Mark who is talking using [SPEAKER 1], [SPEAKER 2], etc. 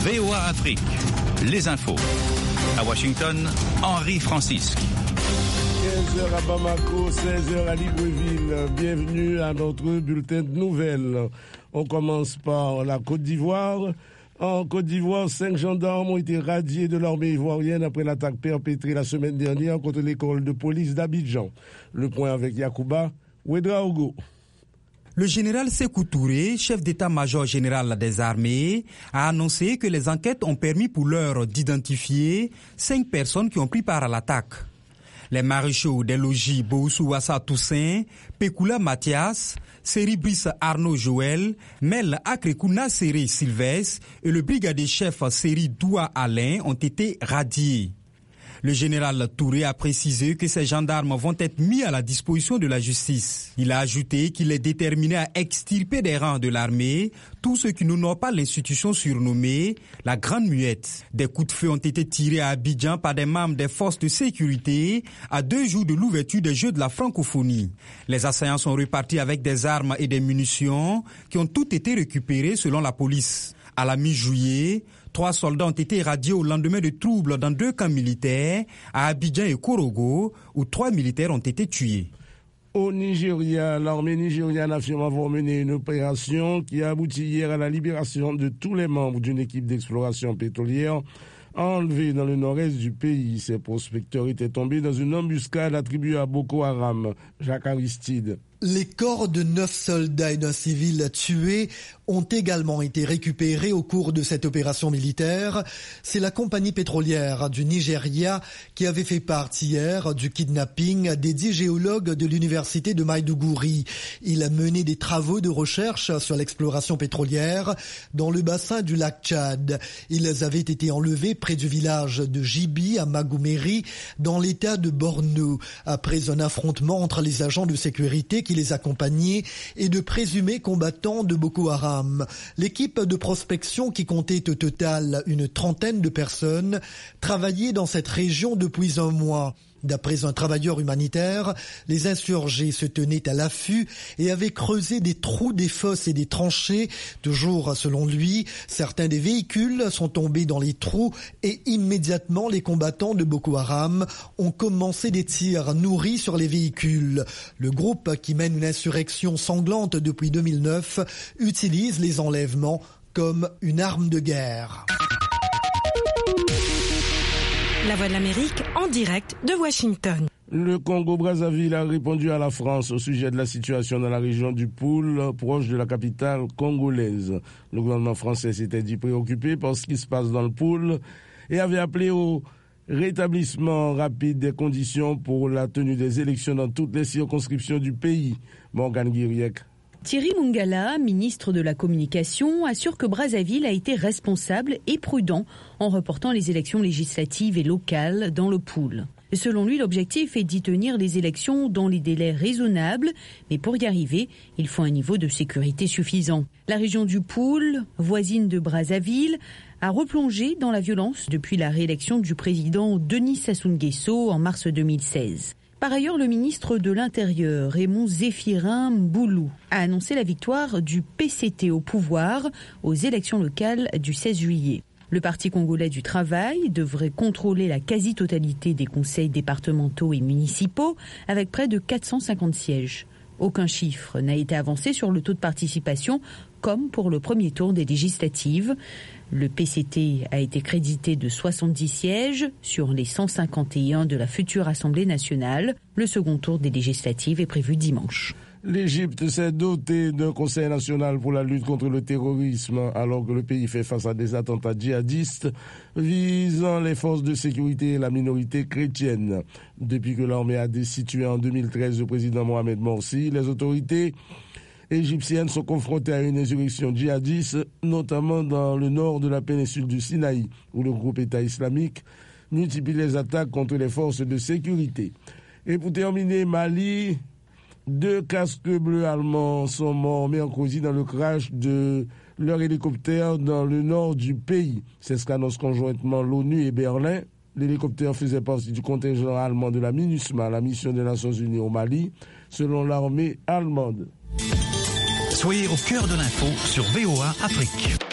[SPEAKER 1] VOA Afrique, les infos. À Washington, Henri Francisque.
[SPEAKER 2] 15h à Bamako, 16h à Libreville. Bienvenue à notre bulletin de nouvelles. On commence par la Côte d'Ivoire. En Côte d'Ivoire, 5 gendarmes ont été radiés de l'armée ivoirienne après l'attaque perpétrée la semaine dernière contre l'école de police d'Abidjan. Le point avec Yacouba Ouedraogo.
[SPEAKER 3] Le général Sékou Touré, chef d'état-major général des armées, a annoncé que les enquêtes ont permis pour l'heure d'identifier 5 personnes qui ont pris part à l'attaque. Les maréchaux des logis Boussou Wassa Toussaint, Pekoula Mathias, Seri Brice Arnaud Joël, Mel Akrekou Nasséré Sylvestre et le brigadier chef Seri Doua Alain ont été radiés. Le général Touré a précisé que ces gendarmes vont être mis à la disposition de la justice. Il a ajouté qu'il est déterminé à extirper des rangs de l'armée tous ceux qui n'honorent pas l'institution surnommée la Grande Muette. Des coups de feu ont été tirés à Abidjan par des membres des forces de sécurité à 2 jours de l'ouverture des Jeux de la francophonie. Les assaillants sont repartis avec des armes et des munitions qui ont toutes été récupérées selon la police. À la mi-juillet, 3 soldats ont été radiés au lendemain de troubles dans 2 camps militaires, à Abidjan et Korogo, où 3 militaires ont été tués.
[SPEAKER 2] Au Nigeria, l'armée nigériane affirme avoir mené une opération qui a abouti hier à la libération de tous les membres d'une équipe d'exploration pétrolière enlevés dans le nord-est du pays. Ces prospecteurs étaient tombés dans une embuscade attribuée à Boko Haram. Jacques Aristide.
[SPEAKER 4] Les corps de 9 soldats et d'un civil tués ont également été récupérés au cours de cette opération militaire. C'est la compagnie pétrolière du Nigeria qui avait fait part hier du kidnapping des 10 géologues de l'université de Maiduguri. Ils menaient des travaux de recherche sur l'exploration pétrolière dans le bassin du lac Tchad. Ils avaient été enlevés près du village de Jibi à Magoumeri dans l'état de Borno après un affrontement entre les agents de sécurité qui les accompagnaient et de présumés combattants de Boko Haram. L'équipe de prospection, qui comptait au total une 30aine de personnes, travaillait dans cette région depuis un mois. D'après un travailleur humanitaire, les insurgés se tenaient à l'affût et avaient creusé des trous, des fosses et des tranchées. Toujours selon lui, certains des véhicules sont tombés dans les trous et immédiatement les combattants de Boko Haram ont commencé des tirs nourris sur les véhicules. Le groupe, qui mène une insurrection sanglante depuis 2009, utilise les enlèvements comme une arme de guerre.
[SPEAKER 5] La Voix de l'Amérique en direct de Washington.
[SPEAKER 2] Le Congo-Brazzaville a répondu à la France au sujet de la situation dans la région du Poul, proche de la capitale congolaise. Le gouvernement français s'était dit préoccupé par ce qui se passe dans le Poul et avait appelé au rétablissement rapide des conditions pour la tenue des élections dans toutes les circonscriptions du pays. Morgane Guiriec.
[SPEAKER 6] Thierry Mungala, ministre de la Communication, assure que Brazzaville a été responsable et prudent en reportant les élections législatives et locales dans le Poul. Selon lui, l'objectif est d'y tenir les élections dans les délais raisonnables, mais pour y arriver, il faut un niveau de sécurité suffisant. La région du Poul, voisine de Brazzaville, a replongé dans la violence depuis la réélection du président Denis Sassou Nguesso en mars 2016. Par ailleurs, le ministre de l'Intérieur, Raymond Zéphirin Mboulou, a annoncé la victoire du PCT au pouvoir aux élections locales du 16 juillet. Le Parti congolais du travail devrait contrôler la quasi-totalité des conseils départementaux et municipaux avec près de 450 sièges. Aucun chiffre n'a été avancé sur le taux de participation, comme pour le premier tour des législatives. Le PCT a été crédité de 70 sièges sur les 151 de la future Assemblée nationale. Le second tour des législatives est prévu dimanche.
[SPEAKER 2] L'Égypte s'est dotée d'un conseil national pour la lutte contre le terrorisme alors que le pays fait face à des attentats djihadistes visant les forces de sécurité et la minorité chrétienne. Depuis que l'armée a destitué en 2013 le président Mohamed Morsi, les autorités égyptiennes sont confrontées à une insurrection djihadiste, notamment dans le nord de la péninsule du Sinaï, où le groupe État islamique multiplie les attaques contre les forces de sécurité. Et pour terminer, Mali, 2 casques bleus allemands sont morts mercredi dans le crash de leur hélicoptère dans le nord du pays. C'est ce qu'annoncent conjointement l'ONU et Berlin. L'hélicoptère faisait partie du contingent allemand de la MINUSMA, la mission des Nations Unies au Mali, selon l'armée allemande.
[SPEAKER 1] Soyez au cœur de l'info sur VOA Afrique.